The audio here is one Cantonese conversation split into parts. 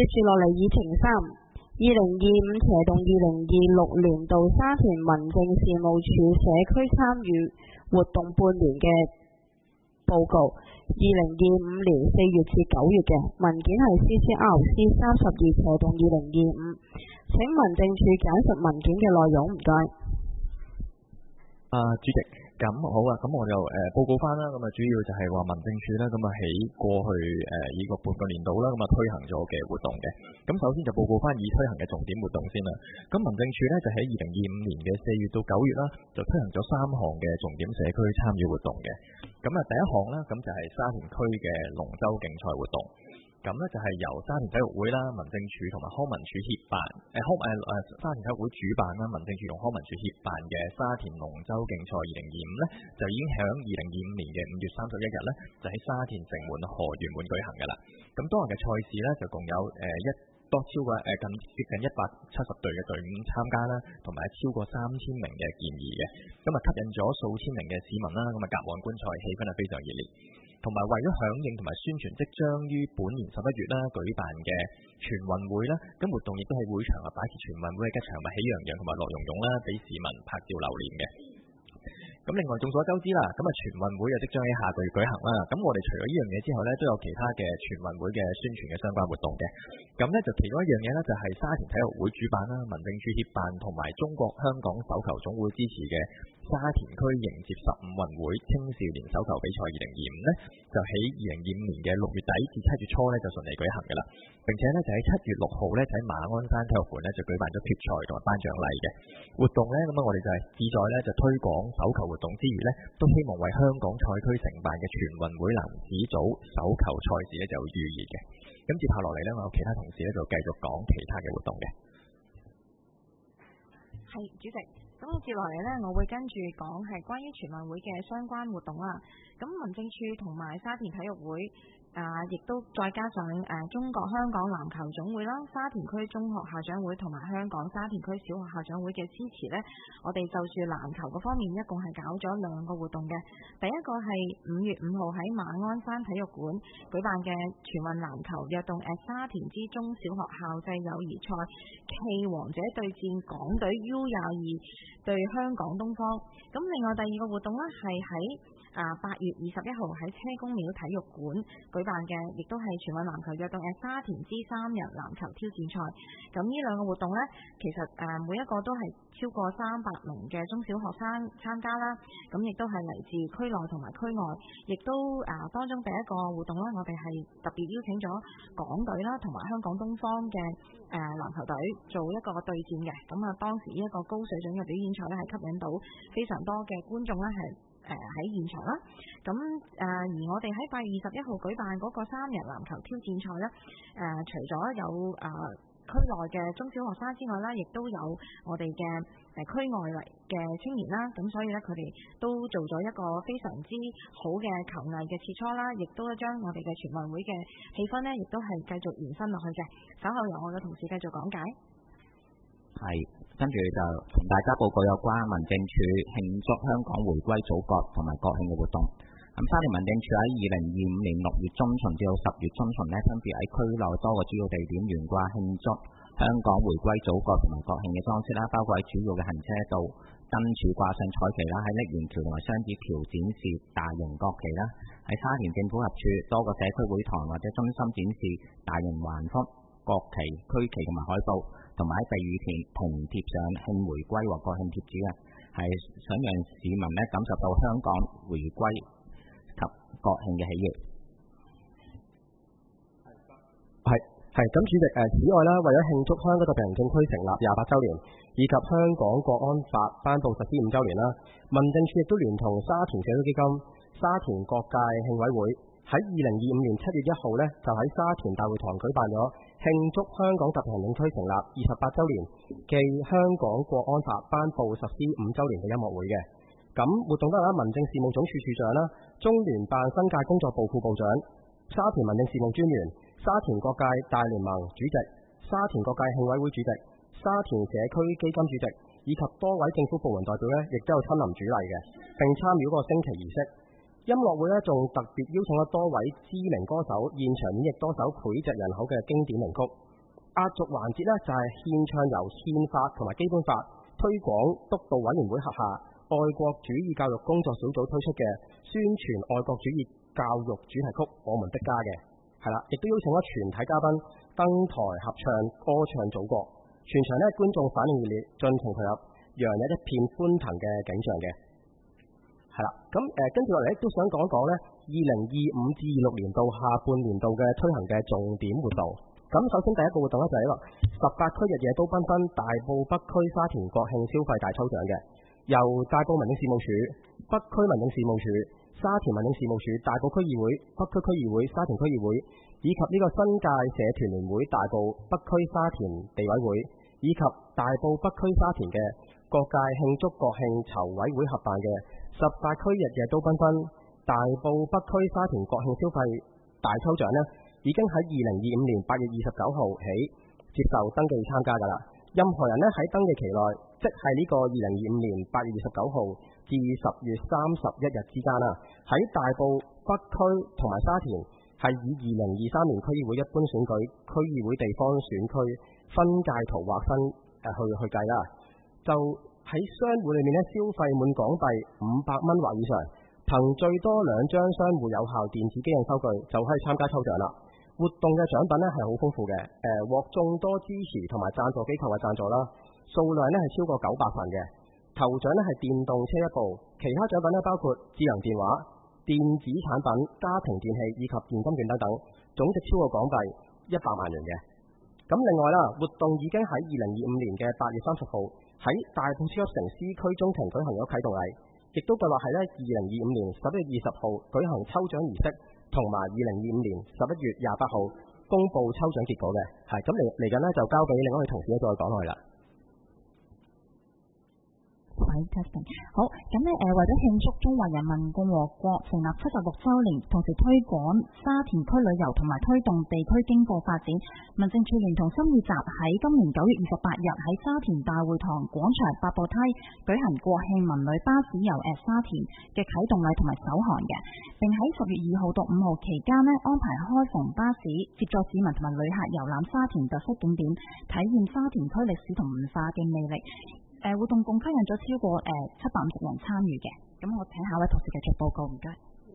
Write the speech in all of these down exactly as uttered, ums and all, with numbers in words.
住落嚟議程三，二零二五斜動二零二六年度沙田民政事務處社區參與活動半年嘅報告，二零二五年四月至九月嘅文件係 C C R C 三十二斜動二零二五，請民政處簡述文件嘅內容，唔該。 啊，主席，咁好啊，咁我就誒、呃、報告翻啦，咁啊主要就係話民政處咧，咁啊喺過去誒呢、呃、個半個年度啦，咁啊推行咗嘅活動嘅。咁首先就報告翻已推行嘅重點活動先啦。咁民政處咧就喺二零二五年嘅四月到九月啦，就推行咗三項嘅重點社區參與活動嘅。咁啊第一項啦，咁就係沙田區嘅龍舟競賽活動。咁咧就係由沙田體育會啦、民政處同埋康文署協辦，誒康誒誒沙田體育會主辦啦，民政處同康文署協辦嘅沙田龍舟競賽二零二五咧，就已經喺二零二五年嘅五月三十一日咧，就喺沙田城門河沿門舉行㗎啦。咁當日嘅賽事咧，就共有誒一多超過誒近接近一百七十隊嘅隊伍參加啦，同埋超過三千名嘅健兒嘅，咁啊吸引咗數千名嘅市民啦，咁啊隔岸觀賽，氣氛係非常熱烈。同埋為咗響應同埋宣傳即將於本年十一月啦舉辦嘅全運會啦，咁活動亦都喺會場啊擺設全運會嘅吉祥物喜洋洋同埋樂融融啦，俾市民拍照留念嘅。咁另外眾所周知啦，咁啊全運會啊即將喺下個月舉行啦。咁我哋除咗呢樣嘢之後呢，都有其他嘅全運會嘅宣傳嘅相關活動嘅。咁呢就其中一樣嘢呢，就係沙田體育會主辦啦，民政處協辦同埋中國香港手球總會支持嘅沙田區迎接十五運會青少年手球比賽二零二五呢，就喺二零二五年嘅六月底至七月初呢，就順利舉行㗎啦。並且呢，就喺七月六號呢，就喺馬鞍山體育館呢，就舉辦咗決賽同埋頒獎禮嘅活動呢。咁啊我哋就係旨在呢，就推廣手球活動之餘呢，都希望為香港賽區承辦嘅全運會男子組手球賽事呢，就有預熱嘅。咁接下落嚟呢，我有其他同事呢，就繼續講其他嘅活動嘅。 係主席，咁接落嚟呢，我會跟住講係關於全運會嘅相關活動啦。咁民政處同埋沙田體育會啊，亦都再加上誒、啊、中國香港籃球總會啦、沙田區中學校長會同埋香港沙田區小學校長會嘅支持呢，我哋就住籃球嗰方面一共係搞咗兩個活動嘅。第一個係五月五號喺馬鞍山體育館舉辦嘅全運籃球躍動誒沙田之中小學校際友誼賽暨王者對戰港隊 U 廿二對香港東方。咁另外第二個活動呢，係喺啊八月二十一號喺車公廟體育館舉辦嘅，亦都係全運籃球躍動嘅沙田之三人籃球挑戰賽。咁呢兩個活動呢，其實誒、啊、每一個都係超過三百名嘅中小學生參加啦。咁亦都係嚟自區內同埋區外，亦都誒、啊、當中第一個活動呢，我哋係特別邀請咗港隊啦同埋香港東方嘅誒、啊、籃球隊做一個對戰嘅。咁啊當時呢一個高水準嘅表演賽呢，係吸引到非常多嘅觀眾呢，係誒喺現場啦。咁誒、呃、而我哋喺八月二十一號舉辦嗰個三人籃球挑戰賽咧，誒、呃、除咗有誒、呃、區內嘅中小學生之外啦，亦都有我哋嘅誒區外嚟嘅青年啦。咁所以咧，佢哋都做咗一個非常之好嘅球藝嘅切磋啦，亦都將我哋嘅全運會嘅氣氛咧，亦都係繼續延伸落去嘅。稍後由我嘅同事繼續講解。 係，跟住就同大家報告有關民政處慶祝香港回歸祖國同埋國慶嘅活動。咁沙田民政處喺二零二五年六月中旬至到十月中旬呢，分別喺區內多個主要地點懸掛慶祝香港回歸祖國同埋國慶嘅裝飾啦，包括喺主要嘅行車道燈柱掛上彩旗啦，喺瀝源橋同埋雙子橋展示大型國旗啦，喺沙田政府合署多個社區會堂或者中心展示大型橫幅、國旗、區旗同埋海報，同埋喺避雨亭同貼上慶回歸或國慶貼紙嘅，係想讓市民咧感受到香港回歸及國慶嘅喜悅。 係係咁，主席誒，此外啦，為咗慶祝香港特別行政區成立廿八週年，以及香港國安法頒布實施五週年啦，民政處亦都聯同沙田社區基金、沙田各界慶委會喺二零二五年七月一號呢，就喺沙田大會堂舉辦咗慶祝香港特別行政區成立二十八週年暨香港國安法頒布實施五週年嘅音樂會嘅。咁活動得啦，民政事務總署署長啦、中聯辦新界工作部副部長、沙田民政事務專員、沙田各界大聯盟主席、沙田各界慶委會主席、沙田社區基金主席以及多位政府部門代表呢，亦都有親臨主禮嘅，並參與嗰個升旗儀式。音樂會呢，仲特別邀請咗多位知名歌手現場演繹多首膾炙人口嘅經典名曲。 壓軸環節呢，就係獻唱由憲法同埋基本法推廣督導委員會轄下愛國主義教育工作小組推出嘅宣傳愛國主義教育主題曲《我們的家》嘅，係啦，亦都邀請咗全體嘉賓登台合唱歌唱祖國，全場呢，觀眾反應熱烈，盡情投入，洋溢一片歡騰嘅景象嘅，係啦。咁誒、呃、跟住落嚟都想講一講呢二零二五至二六年度下半年度嘅推行嘅重點活動。咁首先第一個活動呢，就係一個十八區日夜都繽紛大埔北區沙田國慶消費大抽獎嘅，由大埔民政事務處、北區民政事務處、沙田民政事務處、大埔區議會、北區區議會、沙田區議會以及呢個新界社團聯會大埔北區沙田地委會以及大埔北區沙田嘅各界慶祝國慶籌委會合辦嘅十八區日夜都繽紛大埔北區沙田國慶消費大抽獎呢，已經喺二零二五年八月二十九號起接受登記參加㗎啦。任何人呢，喺登記期內，即係呢個二零二五年八月二十九號至十月三十一日之間啦，喺大埔北區同埋沙田係以二零二三年區議會一般選舉區議會地方選區分界圖劃分誒去去計啦。就喺商戶裏面呢，消費滿港幣五百蚊或以上，憑最多兩張商戶有效電子機印收據就可以參加抽獎啦。活動嘅獎品呢係好豐富嘅，誒、呃、獲眾多支持同埋贊助機構嘅贊助啦，數量呢係超過九百份嘅。頭獎呢係電動車一部，其他獎品呢包括智能電話、電子產品、家庭電器以及現金券等等，總值超過港幣一百萬元嘅。咁另外啦，活動已經喺二零二五年嘅八月三十號喺大埔超級城 C 區中庭舉行咗啟動禮，亦都計劃係呢二零二五年十一月二十號舉行抽獎儀式，同埋二零二五年十一月廿八號公佈抽獎結果嘅。係咁嚟嚟緊呢就交俾另外一位同事咧再講落去啦。 好，咁呢誒為咗慶祝中華人民共和國成立七十六週年，同時推廣沙田區旅遊同埋推動地區經濟發展，民政處聯同新義集喺今年九月二十八日喺沙田大會堂廣場八步梯舉行國慶文旅巴士遊誒沙田嘅啟動禮同埋首航嘅，並喺十月二號到五號期間呢安排開篷巴士接載市民同埋旅客遊覽沙田特色景點，體驗沙田區歷史同文化嘅魅力。誒、呃、活動共吸引咗超過誒七百五十人參與嘅，咁我請下位同事繼續報告，唔該。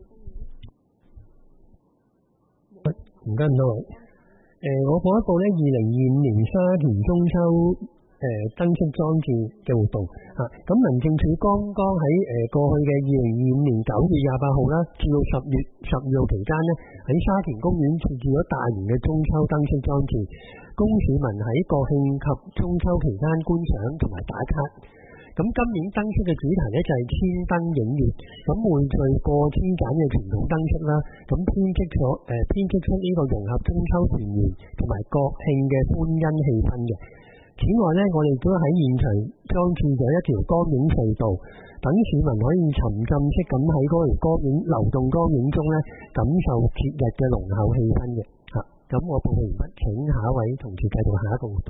唔該唔多位。誒、呃，我報一報呢二零二五年沙田中秋誒燈飾裝置嘅活動嚇。咁、啊、民政處剛剛喺誒、呃、過去嘅二零二五年九月廿八號啦，至到十月十二號期間呢，喺沙田公園設置咗大型嘅中秋燈飾裝置，供市民喺國慶及中秋期間觀賞同埋打卡。咁今年燈飾嘅主題呢，就係千燈影月，咁匯聚過千盞嘅傳統燈飾啦，咁編織咗誒編織出呢個融合中秋團圓同埋國慶嘅歡欣氣氛嘅。此外呢，我哋都喺現場裝置咗一條光影隧道，等市民可以沉浸式咁喺嗰條光影流動光影中呢，感受節日嘅濃厚氣氛嘅。嚇、啊，咁我報告完畢，請下一位同事繼續下一個活動。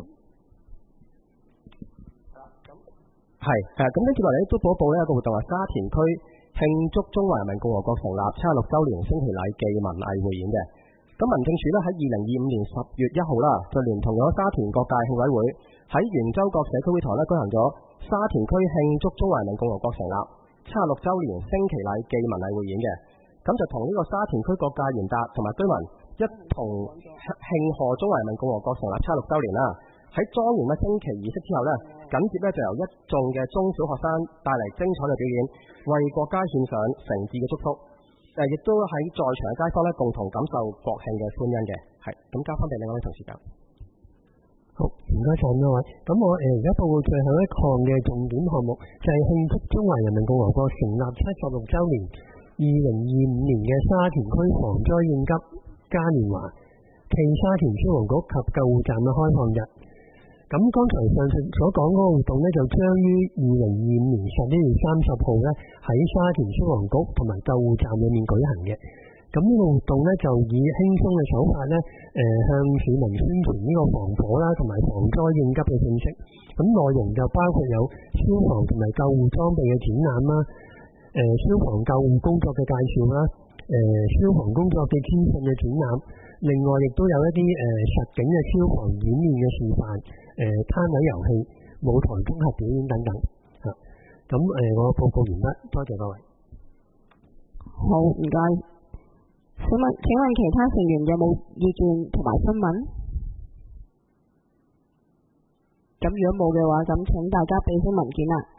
係誒，咁跟住落嚟都報一報呢一個活動係沙田區慶祝中華人民共和國成立七十六週年升旗禮暨文藝匯演嘅。咁民政處呢喺二零二五年十月一號啦，就聯同咗沙田各界慶委會喺圓洲角社區會堂呢舉行咗沙田區慶祝中華人民共和國成立七十六週年升旗禮暨文藝匯演嘅。咁就同呢個沙田區各界賢達同埋居民一同慶賀中華人民共和國成立七十六週年啦。喺莊嚴嘅升旗儀式之後呢，緊接呢就由一眾嘅中小學生帶嚟精彩嘅表演，為國家獻上誠摯嘅祝福。誒，亦都喺在場嘅街坊呢共同感受國慶嘅歡欣嘅。係，咁交翻俾另外一位同事講。 好，唔該晒咁多位。咁我誒而家報告最後一項嘅重點項目，就係慶祝中華人民共和國成立七十六週年，二零二五年嘅沙田區防災應急嘉年華暨沙田消防局及救護站嘅開放日。咁剛才上述所講嗰個活動呢，就將於二零二五年十一月三十號呢喺沙田消防局同埋救護站裏面舉行嘅。咁呢個活動呢，就以輕鬆嘅手法呢，誒、呃、向市民宣傳呢個防火啦同埋防災應急嘅信息。咁內容就包括有消防同埋救護裝備嘅展覽啦，誒、呃、消防救護工作嘅介紹啦，誒、呃、消防工作嘅資訊嘅展覽， 另外亦都有一啲誒、呃、實景嘅消防演練嘅示範，誒、呃、攤位遊戲、舞台綜合表演等等嚇。咁、啊、誒、呃、我報告完畢，多謝各位。 好，唔該。請問請問其他成員有冇意見同埋新聞？咁如果冇嘅話，咁請大家俾啲文件啦。